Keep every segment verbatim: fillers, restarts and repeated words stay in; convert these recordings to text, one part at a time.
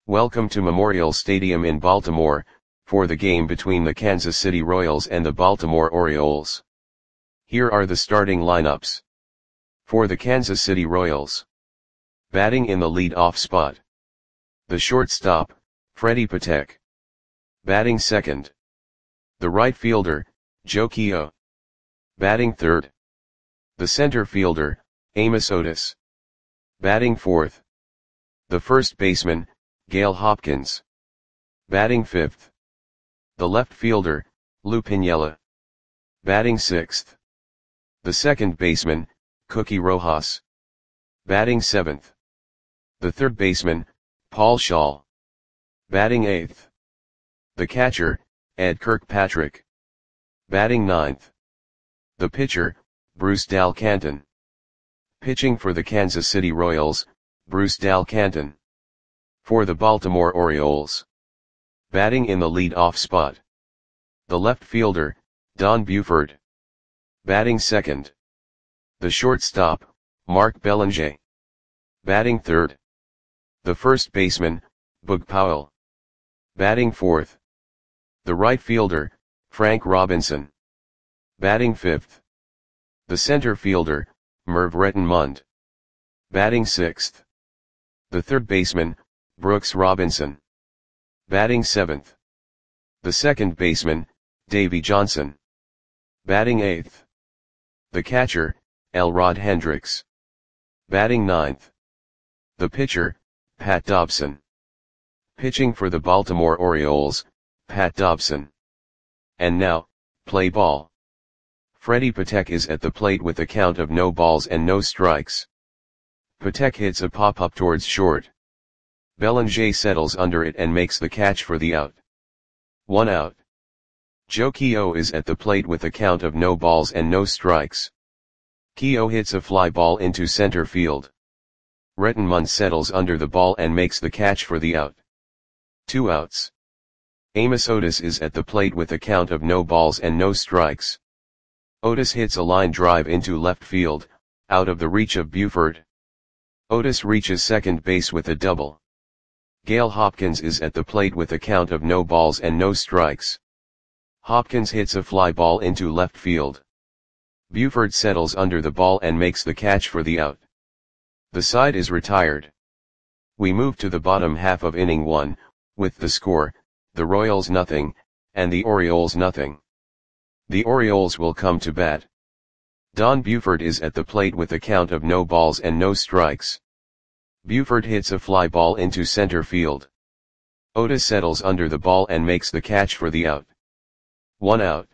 Welcome to Memorial Stadium in Baltimore, for the game between the Kansas City Royals and the Baltimore Orioles. Here are the starting lineups. For the Kansas City Royals. Batting in the lead-off spot. The shortstop, Freddie Patek. Batting second. The right fielder, Joe Keough. Batting third. The center fielder, Amos Otis. Batting fourth. The first baseman, Gail Hopkins. Batting fifth. The left fielder, Lou Piniella. Batting sixth. The second baseman, Cookie Rojas. Batting seventh. The third baseman, Paul Schall. Batting eighth. The catcher, Ed Kirkpatrick. Batting ninth. The pitcher, Bruce Dal Canton. Pitching for the Kansas City Royals, Bruce Dal Canton. For the Baltimore Orioles. Batting in the lead-off spot. The left fielder, Don Buford. Batting second. The shortstop, Mark Belanger. Batting third. The first baseman, Boog Powell. Batting fourth. The right fielder, Frank Robinson. Batting fifth. The center fielder, Merv Rettenmund. Batting sixth. The third baseman, Brooks Robinson. Batting seventh. The second baseman, Davy Johnson. Batting eighth. The catcher, Elrod Hendricks. Batting ninth. The pitcher, Pat Dobson. Pitching for the Baltimore Orioles, Pat Dobson. And now, play ball. Freddie Patek is at the plate with a count of no balls and no strikes. Patek hits a pop-up towards short. Belanger settles under it and makes the catch for the out. One out. Joe Keough is at the plate with a count of no balls and no strikes. Keough hits a fly ball into center field. Rettenmund settles under the ball and makes the catch for the out. Two outs. Amos Otis is at the plate with a count of no balls and no strikes. Otis hits a line drive into left field, out of the reach of Buford. Otis reaches second base with a double. Gail Hopkins is at the plate with a count of no balls and no strikes. Hopkins hits a fly ball into left field. Buford settles under the ball and makes the catch for the out. The side is retired. We move to the bottom half of inning one, with the score, the Royals nothing, and the Orioles nothing. The Orioles will come to bat. Don Buford is at the plate with a count of no balls and no strikes. Buford hits a fly ball into center field. Otis settles under the ball and makes the catch for the out. One out.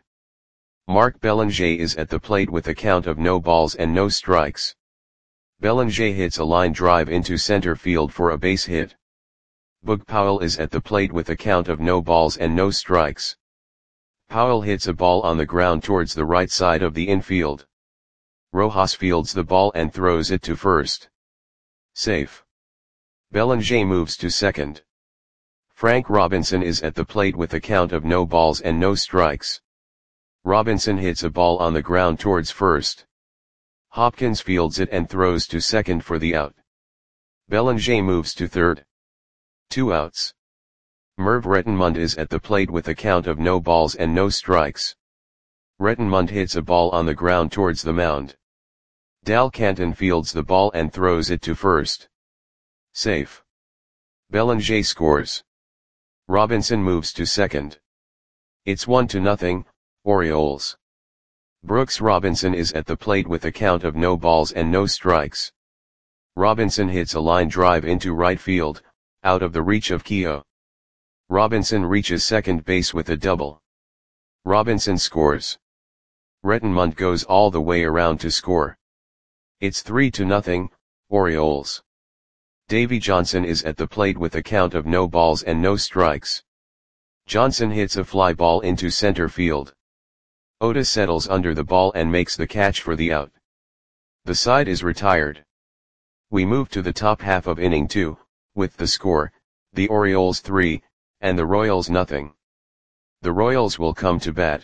Mark Belanger is at the plate with a count of no balls and no strikes. Belanger hits a line drive into center field for a base hit. Boog Powell is at the plate with a count of no balls and no strikes. Powell hits a ball on the ground towards the right side of the infield. Rojas fields the ball and throws it to first. Safe. Belanger moves to second. Frank Robinson is at the plate with a count of no balls and no strikes. Robinson hits a ball on the ground towards first. Hopkins fields it and throws to second for the out. Belanger moves to third. Two outs. Merv Rettenmund is at the plate with a count of no balls and no strikes. Rettenmund hits a ball on the ground towards the mound. Dal Canton fields the ball and throws it to first. Safe. Belanger scores. Robinson moves to second. It's one to nothing, Orioles. Brooks Robinson is at the plate with a count of no balls and no strikes. Robinson hits a line drive into right field, out of the reach of Keough. Robinson reaches second base with a double. Robinson scores. Rettenmund goes all the way around to score. It's three to nothing, Orioles. Davy Johnson is at the plate with a count of no balls and no strikes. Johnson hits a fly ball into center field. Otis settles under the ball and makes the catch for the out. The side is retired. We move to the top half of inning two, with the score, the Orioles three, and the Royals nothing. The Royals will come to bat.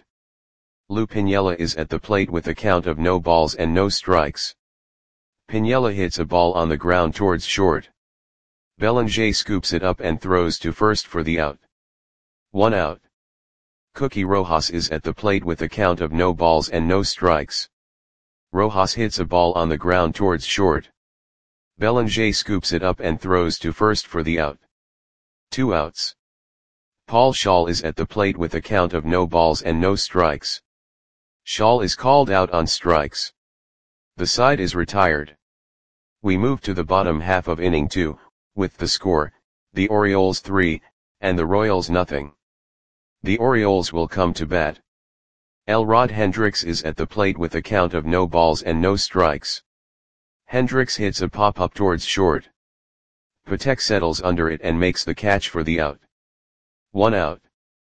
Lou Piniella is at the plate with a count of no balls and no strikes. Piniella hits a ball on the ground towards short. Belanger scoops it up and throws to first for the out. One out. Cookie Rojas is at the plate with a count of no balls and no strikes. Rojas hits a ball on the ground towards short. Belanger scoops it up and throws to first for the out. Two outs. Paul Schall is at the plate with a count of no balls and no strikes. Schall is called out on strikes. The side is retired. We move to the bottom half of inning two, with the score, the Orioles three, and the Royals nothing. The Orioles will come to bat. Elrod Hendricks is at the plate with a count of no balls and no strikes. Hendricks hits a pop-up towards short. Patek settles under it and makes the catch for the out. One out.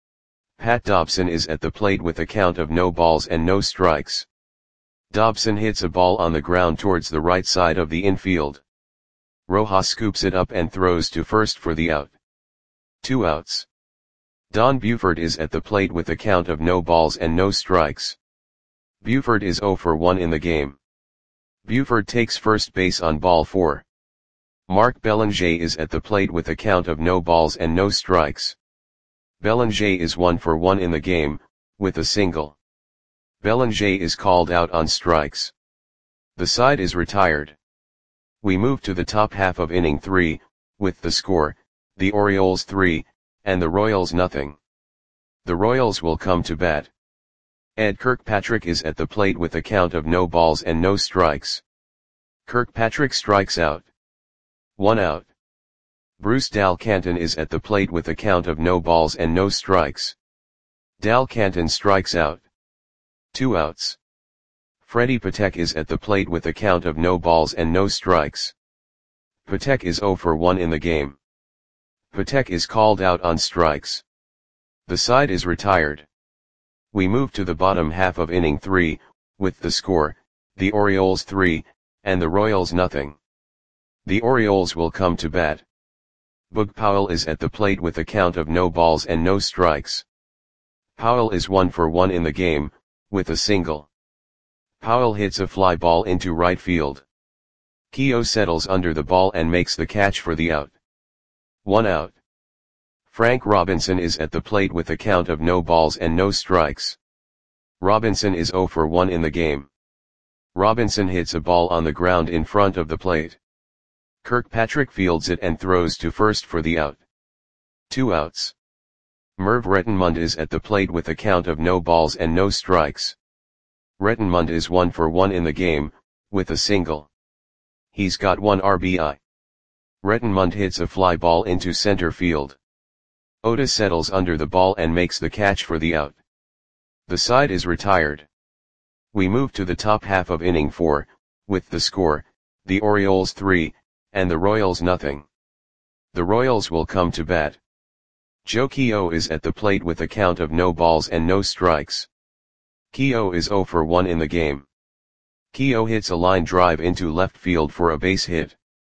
Pat Dobson is at the plate with a count of no balls and no strikes. Dobson hits a ball on the ground towards the right side of the infield. Rojas scoops it up and throws to first for the out. Two outs. Don Buford is at the plate with a count of no balls and no strikes. Buford is oh for one in the game. Buford takes first base on ball four. Mark Belanger is at the plate with a count of no balls and no strikes. Belanger is one for one in the game, with a single. Belanger is called out on strikes. The side is retired. We move to the top half of inning three, with the score, the Orioles three, and the Royals nothing. The Royals will come to bat. Ed Kirkpatrick is at the plate with a count of no balls and no strikes. Kirkpatrick strikes out. One out. Bruce Dal Canton is at the plate with a count of no balls and no strikes. Dal Canton strikes out. Two outs. Freddie Patek is at the plate with a count of no balls and no strikes. Patek is oh for one in the game. Patek is called out on strikes. The side is retired. We move to the bottom half of inning three, with the score, the Orioles three, and the Royals nothing. The Orioles will come to bat. Boog Powell is at the plate with a count of no balls and no strikes. Powell is one for one in the game, with a single. Powell hits a fly ball into right field. Keogh settles under the ball and makes the catch for the out. One out. Frank Robinson is at the plate with a count of no balls and no strikes. Robinson is oh for one in the game. Robinson hits a ball on the ground in front of the plate. Kirkpatrick fields it and throws to first for the out. Two outs. Merv Rettenmund is at the plate with a count of no balls and no strikes. Rettenmund is one for one in the game, with a single. He's got one R B I. Rettenmund hits a fly ball into center field. Otis settles under the ball and makes the catch for the out. The side is retired. We move to the top half of inning four, with the score, the Orioles three, and the Royals nothing. The Royals will come to bat. Joe Keogh is at the plate with a count of no balls and no strikes. Keogh is oh for one in the game. Keogh hits a line drive into left field for a base hit.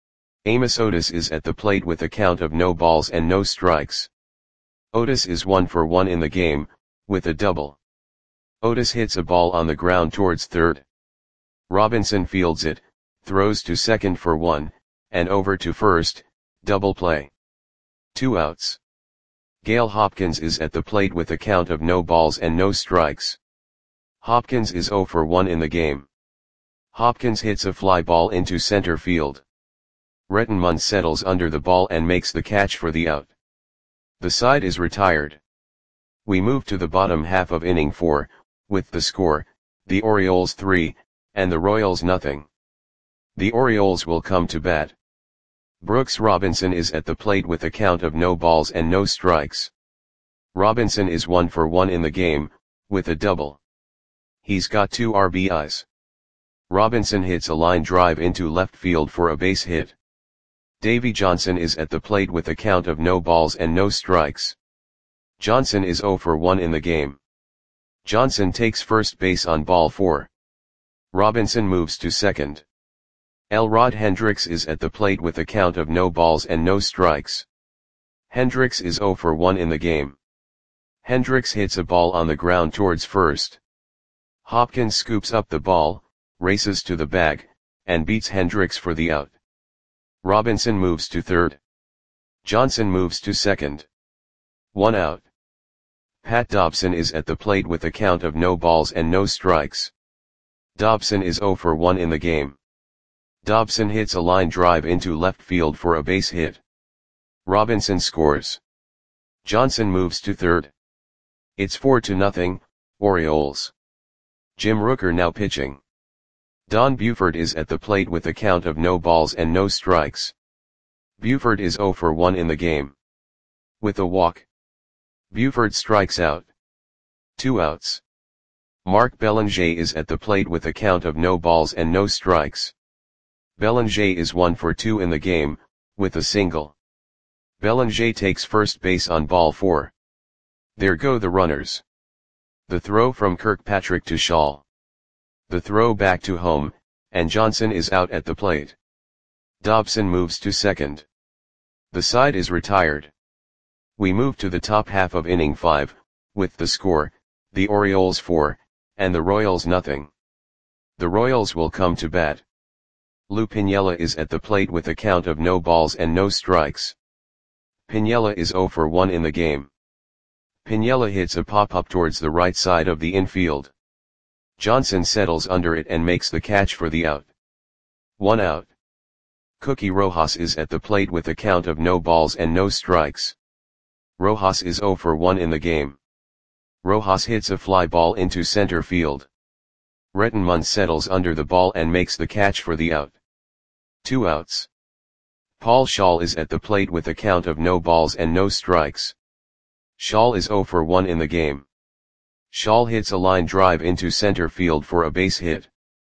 Amos Otis is at the plate with a count of no balls and no strikes. Otis is one for one in the game, with a double. Otis hits a ball on the ground towards third. Robinson fields it, throws to second for one, and over to first, double play. Two outs. Gale Hopkins is at the plate with a count of no balls and no strikes. Hopkins is oh for one in the game. Hopkins hits a fly ball into center field. Rettenmund settles under the ball and makes the catch for the out. The side is retired. We move to the bottom half of inning four, with the score, the Orioles three, and the Royals nothing. The Orioles will come to bat. Brooks Robinson is at the plate with a count of no balls and no strikes. Robinson is one for one in the game, with a double. He's got two R B Is. Robinson hits a line drive into left field for a base hit. Davy Johnson is at the plate with a count of no balls and no strikes. Johnson is oh for one in the game. Johnson takes first base on ball four. Robinson moves to second. Elrod Hendricks is at the plate with a count of no balls and no strikes. Hendricks is oh for one in the game. Hendricks hits a ball on the ground towards first. Hopkins scoops up the ball, races to the bag, and beats Hendricks for the out. Robinson moves to third. Johnson moves to second. One out. Pat Dobson is at the plate with a count of no balls and no strikes. Dobson is oh for one in the game. Dobson hits a line drive into left field for a base hit. Robinson scores. Johnson moves to third. It's four to nothing, Orioles. Jim Rooker now pitching. Don Buford is at the plate with a count of no balls and no strikes. Buford is oh for one in the game. With a walk, Buford strikes out. Two outs. Mark Belanger is at the plate with a count of no balls and no strikes. Belanger is one for two in the game, with a single. Belanger takes first base on ball four. There go the runners. The throw from Kirkpatrick to Shaw. The throw back to home, and Johnson is out at the plate. Dobson moves to second. The side is retired. We move to the top half of inning five, with the score, the Orioles four, and the Royals nothing. The Royals will come to bat. Lou Piniella is at the plate with a count of no balls and no strikes. Piniella is oh for one in the game. Piniella hits a pop-up towards the right side of the infield. Johnson settles under it and makes the catch for the out. One out. Cookie Rojas is at the plate with a count of no balls and no strikes. Rojas is oh for one in the game. Rojas hits a fly ball into center field. Rettenmund settles under the ball and makes the catch for the out. Two outs. Paul Schaal is at the plate with a count of no balls and no strikes. Schaal is oh for one in the game. Schaal hits a line drive into center field for a base hit.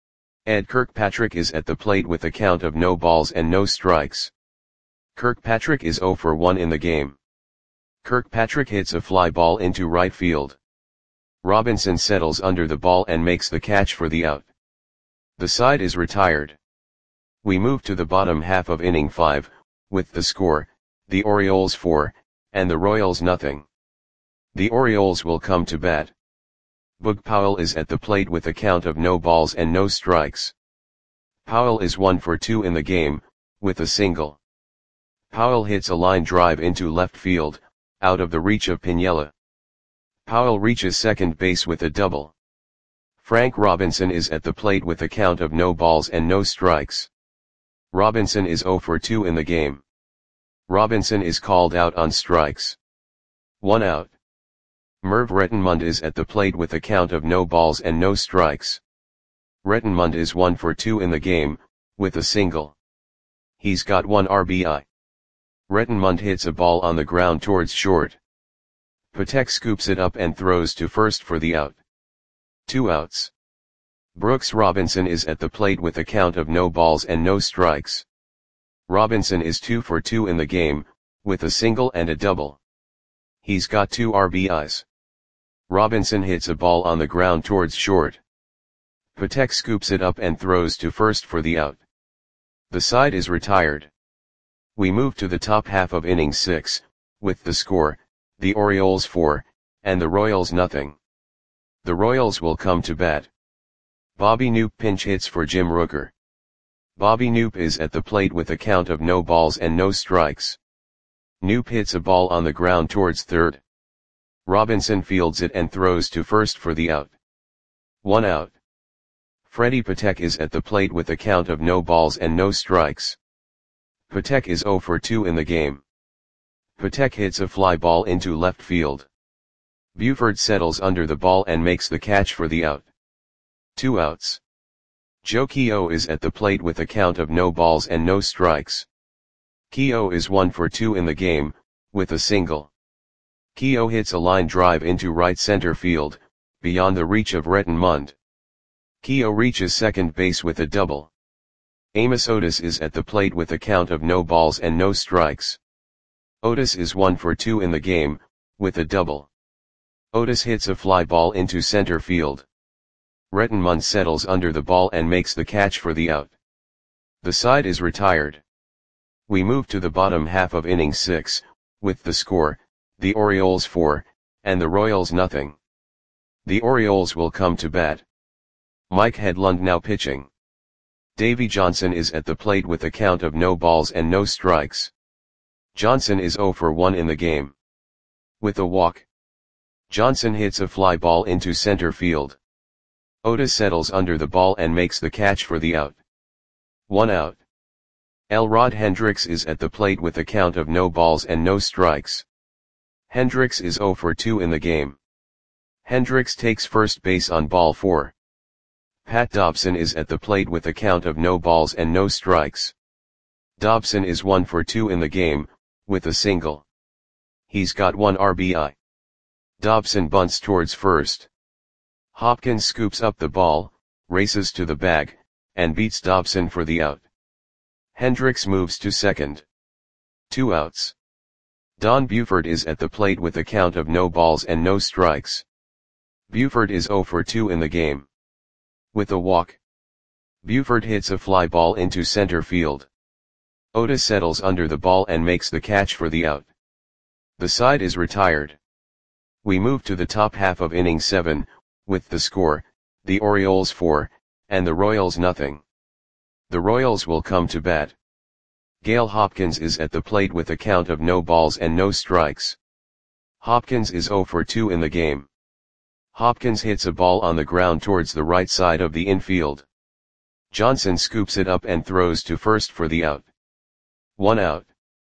Ed Kirkpatrick is at the plate with a count of no balls and no strikes. Kirkpatrick is oh for one in the game. Kirkpatrick hits a fly ball into right field. Robinson settles under the ball and makes the catch for the out. The side is retired. We move to the bottom half of inning five, with the score, the Orioles four, and the Royals nothing. The Orioles will come to bat. Boog Powell is at the plate with a count of no balls and no strikes. Powell is one for two in the game, with a single. Powell hits a line drive into left field, out of the reach of Piniella. Powell reaches second base with a double. Frank Robinson is at the plate with a count of no balls and no strikes. Robinson is oh for two in the game. Robinson is called out on strikes. One out. Merv Rettenmund is at the plate with a count of no balls and no strikes. Rettenmund is one for two in the game, with a single. He's got one R B I. Rettenmund hits a ball on the ground towards short. Patek scoops it up and throws to first for the out. Two outs. Brooks Robinson is at the plate with a count of no balls and no strikes. Robinson is two for two in the game, with a single and a double. He's got two R B Is. Robinson hits a ball on the ground towards short. Patek scoops it up and throws to first for the out. The side is retired. We move to the top half of inning six, with the score, the Orioles four, and the Royals nothing. The Royals will come to bat. Bobby Knoop pinch hits for Jim Rooker. Bobby Knoop is at the plate with a count of no balls and no strikes. Knoop hits a ball on the ground towards third. Robinson fields it and throws to first for the out. One out. Freddie Patek is at the plate with a count of no balls and no strikes. Patek is oh for two in the game. Patek hits a fly ball into left field. Buford settles under the ball and makes the catch for the out. Two outs. Joe Keough is at the plate with a count of no balls and no strikes. Keough is one for two in the game, with a single. Keough hits a line drive into right center field, beyond the reach of Rettenmund. Keough reaches second base with a double. Amos Otis is at the plate with a count of no balls and no strikes. Otis is one for two in the game, with a double. Otis hits a fly ball into center field. Rettenmund settles under the ball and makes the catch for the out. The side is retired. We move to the bottom half of inning six, with the score, the Orioles four, and the Royals nothing. The Orioles will come to bat. Mike Hedlund now pitching. Davey Johnson is at the plate with a count of no balls and no strikes. Johnson is zero for one in the game. With a walk, Johnson hits a fly ball into center field. Otis settles under the ball and makes the catch for the out. One out. Elrod Hendricks is at the plate with a count of no balls and no strikes. Hendricks is zero for two in the game. Hendricks takes first base on ball four. Pat Dobson is at the plate with a count of no balls and no strikes. Dobson is one for two in the game, with a single. He's got one R B I. Dobson bunts towards first. Hopkins scoops up the ball, races to the bag, and beats Dobson for the out. Hendricks moves to second. Two outs. Don Buford is at the plate with a count of no balls and no strikes. Buford is zero for two in the game. With a walk, Buford hits a fly ball into center field. Otis settles under the ball and makes the catch for the out. The side is retired. We move to the top half of inning seven, with the score, the Orioles four, and the Royals nothing. The Royals will come to bat. Gale Hopkins is at the plate with a count of no balls and no strikes. Hopkins is zero for two in the game. Hopkins hits a ball on the ground towards the right side of the infield. Johnson scoops it up and throws to first for the out. One out.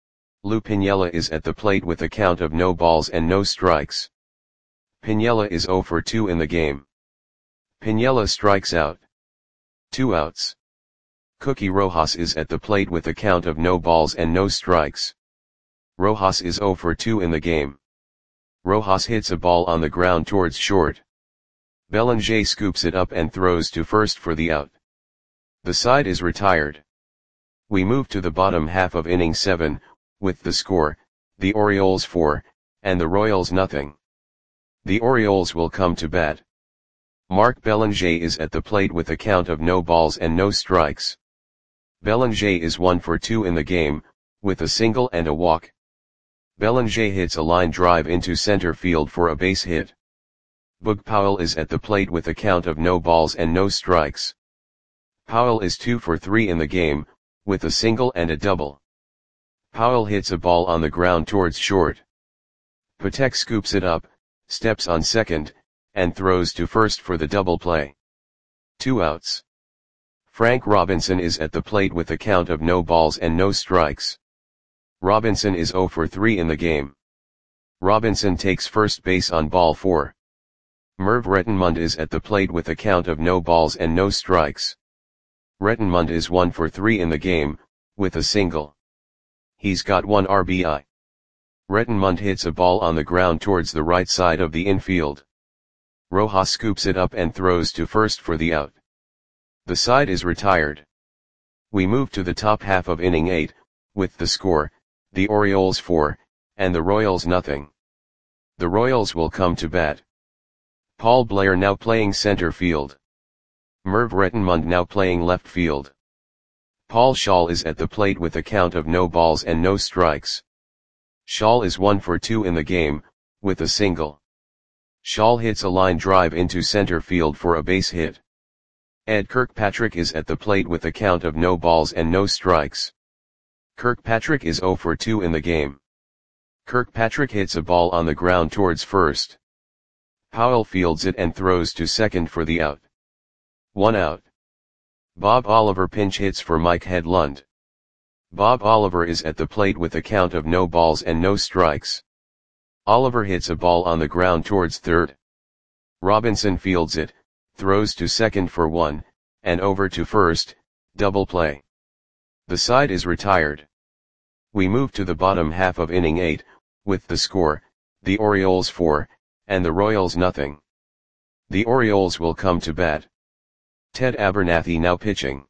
Lou Piniella is at the plate with a count of no balls and no strikes. Piniella is zero for two in the game. Piniella strikes out. Two outs. Cookie Rojas is at the plate with a count of no balls and no strikes. Rojas is zero for two in the game. Rojas hits a ball on the ground towards short. Belanger scoops it up and throws to first for the out. The side is retired. We move to the bottom half of inning seven, with the score, the Orioles four, and the Royals nothing. The Orioles will come to bat. Mark Belanger is at the plate with a count of no balls and no strikes. Belanger is one for two in the game, with a single and a walk. Belanger hits a line drive into center field for a base hit. Boog Powell is at the plate with a count of no balls and no strikes. Powell is two for three in the game, with a single and a double. Powell hits a ball on the ground towards short. Patek scoops it up, steps on second, and throws to first for the double play. Two outs. Frank Robinson is at the plate with a count of no balls and no strikes. Robinson is zero for three in the game. Robinson takes first base on ball four. Merv Rettenmund is at the plate with a count of no balls and no strikes. Rettenmund is one for three in the game, with a single. He's got one R B I. Rettenmund hits a ball on the ground towards the right side of the infield. Rojas scoops it up and throws to first for the out. The side is retired. We move to the top half of inning eight, with the score, the Orioles four, and the Royals nothing. The Royals will come to bat. Paul Blair now playing center field. Merv Rettenmund now playing left field. Paul Shaw is at the plate with a count of no balls and no strikes. Shaw is one for two in the game, with a single. Shaw hits a line drive into center field for a base hit. Ed Kirkpatrick is at the plate with a count of no balls and no strikes. Kirkpatrick is zero for two in the game. Kirkpatrick hits a ball on the ground towards first. Powell fields it and throws to second for the out. One out. Bob Oliver pinch hits for Mike Hedlund. Bob Oliver is at the plate with a count of no balls and no strikes. Oliver hits a ball on the ground towards third. Robinson fields it, throws to second for one, and over to first, double play. The side is retired. We move to the bottom half of inning eight, with the score, the Orioles four, and the Royals nothing. The Orioles will come to bat. Ted Abernathy now pitching.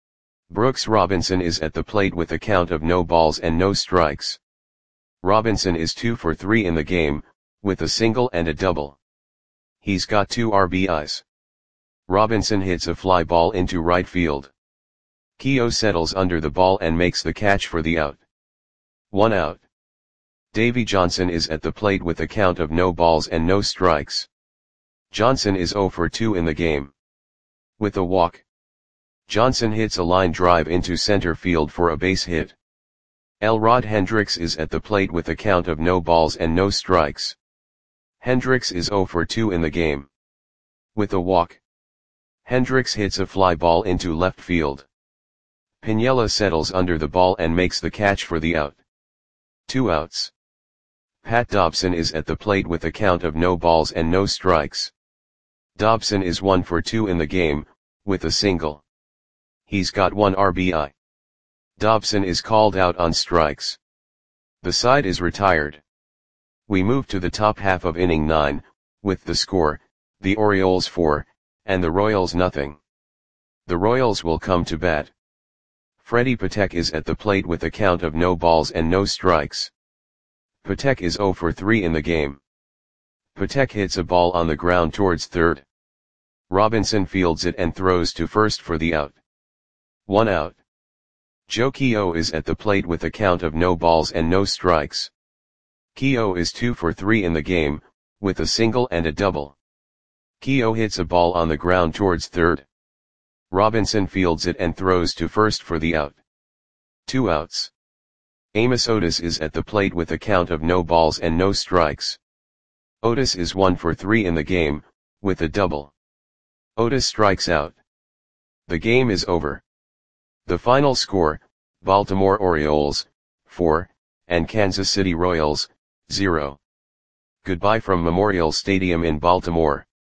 Brooks Robinson is at the plate with a count of no balls and no strikes. Robinson is two for three in the game, with a single and a double. He's got two R B Is. Robinson hits a fly ball into right field. Keough settles under the ball and makes the catch for the out. One out. Davy Johnson is at the plate with a count of no balls and no strikes. Johnson is zero for two in the game. With a walk, Johnson hits a line drive into center field for a base hit. Elrod Hendricks is at the plate with a count of no balls and no strikes. Hendricks is zero for two in the game. With a walk, Hendricks hits a fly ball into left field. Piniella settles under the ball and makes the catch for the out. Two outs. Pat Dobson is at the plate with a count of no balls and no strikes. Dobson is one for two in the game, with a single. He's got one R B I. Dobson is called out on strikes. The side is retired. We move to the top half of inning nine, with the score, the Orioles four, and the Royals nothing. The Royals will come to bat. Freddie Patek is at the plate with a count of no balls and no strikes. Patek is zero for three in the game. Patek hits a ball on the ground towards third. Robinson fields it and throws to first for the out. One out. Joe Keough is at the plate with a count of no balls and no strikes. Keough is two for three in the game, with a single and a double. Keough hits a ball on the ground towards third. Robinson fields it and throws to first for the out. Two outs. Amos Otis is at the plate with a count of no balls and no strikes. Otis is one for three in the game, with a double. Otis strikes out. The game is over. The final score, Baltimore Orioles, four, and Kansas City Royals, zero. Goodbye from Memorial Stadium in Baltimore.